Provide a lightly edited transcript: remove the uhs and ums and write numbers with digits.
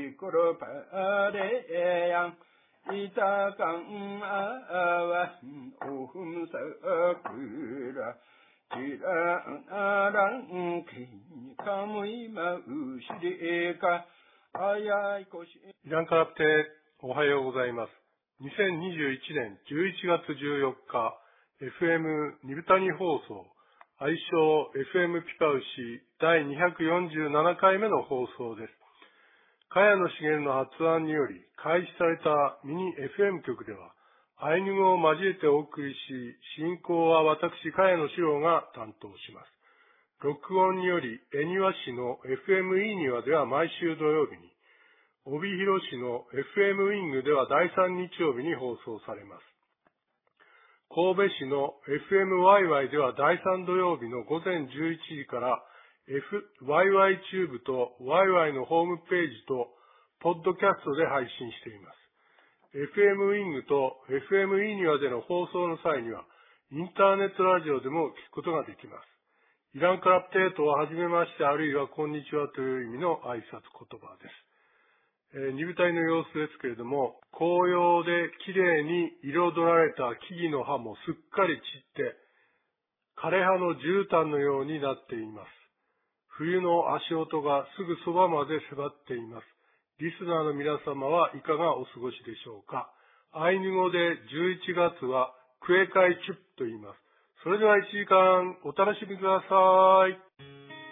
시끄러 바래양 이다강 아완 오흠사 그라 지라나랑 기카무이 마우시리에까 아야이 고시 イランカラプテおはようございます。2021年11月14日 FM ニブタニ放送愛称 FM ピパウシ第247回目の放送です。茅野茂の発案により開始されたミニ FM 局ではアイヌ語を交えてお送りし、進行は私茅野史郎が担当します。録音により恵庭市の FM イーニワでは毎週土曜日に、帯広市の FM ウィングでは第3日曜日に放送されます。神戸市の FM ワイワイでは第3土曜日の午前11時から ワイワイチューブとワイワイのホームページとポッドキャストで配信しています。FM ウィングと FM イーニワでの放送の際にはインターネットラジオでも聞くことができます。イランカラプテートははじめましてあるいはこんにちはという意味の挨拶言葉です。ニブタイの様子ですけれども、紅葉できれいに彩られた木々の葉もすっかり散って、枯葉の絨毯のようになっています。冬の足音がすぐそばまで迫っています。リスナーの皆様はいかがお過ごしでしょうか。アイヌ語で11月はクエカイチュッと言います。それでは1時間お楽しみください。